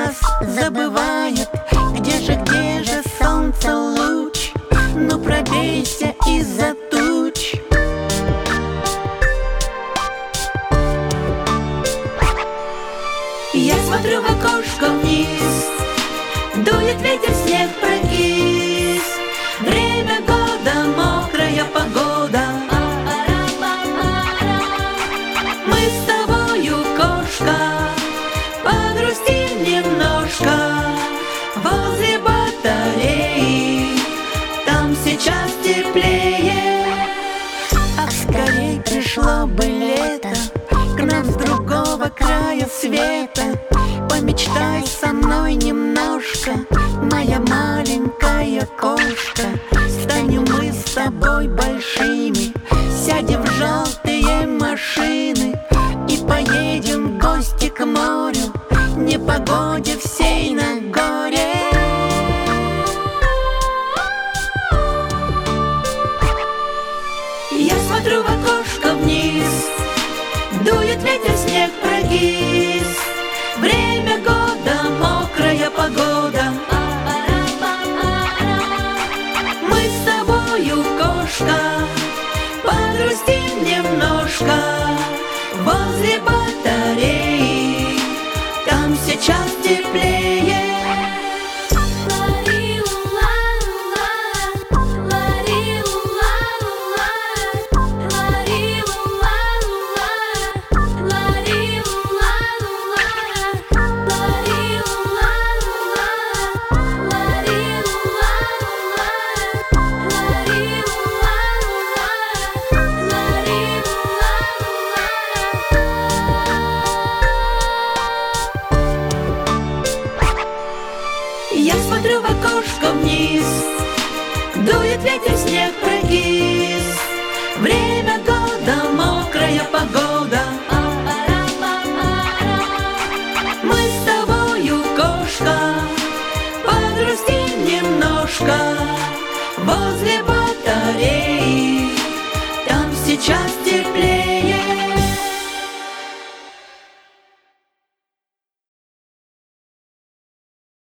раз забывает, где же солнце луч. Ну пробейся из-за туч. Я смотрю в окошко вниз, дует ветер, снег прокис. Время года, мокрая погода. Мы с тобою, кошка, погрустим немножко возле батареи, там сейчас теплее. Ах, скорей пришло бы лето к нам с другого края света. Помечтай со мной немножко, моя маленькая кошка. Станем мы с тобой большими, сядем в желтые машины и поедем в гости к морю, непогоде всей на горе. Я смотрю в окошко вниз, дует ветер, снег прокис. Время года, мокрая погода. Мы с тобою, кошка, погрустим немножко возле батареи, там сейчас теплее. Я смотрю в окошко вниз, дует ветер, снег прокис. Время года, мокрая погода. Мы с тобою, кошка, погрустим немножко возле батареи, там сейчас теплее.